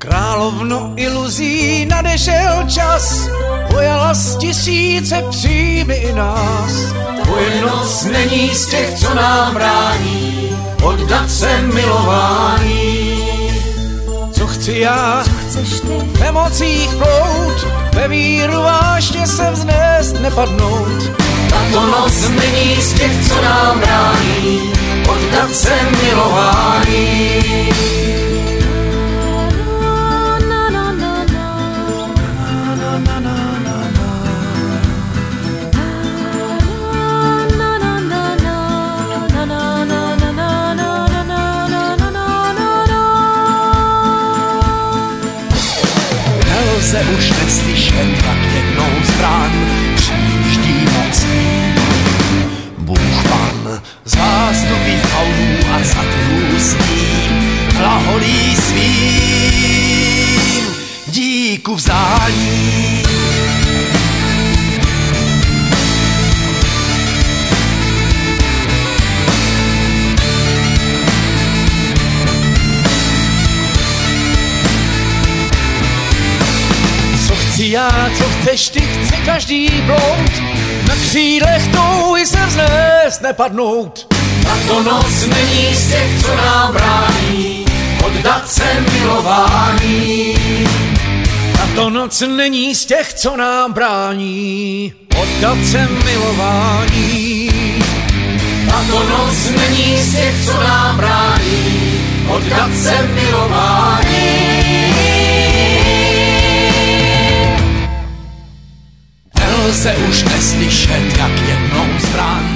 Královno iluzí nadešel čas, pojala z tisíce, přijmi i nás. Tvoje noc není z těch, co nám brání oddat se milování. Co chci já, Co chceš ty? v emocích plout, ve víru vážně se vznést, nepadnout. Tato noc není z těch, co nám brání oddat se milování. Nelze už neslyšet, jak jednou zbraň přijíždí mocný Bůh Pan. Zástupy faunů a saturů s ním hlaholí svým díku vzdání. Chci já, co chceš ty, chce každý bloud, na křídlech touhy se vznést, nepadnout. Tato noc není z těch, co nám brání oddat se milování. Tato noc není z těch, co nám brání oddat se milování. Tato noc není z těch, co nám brání oddat se milování. Nelze už neslyšet, jak jednou zbraň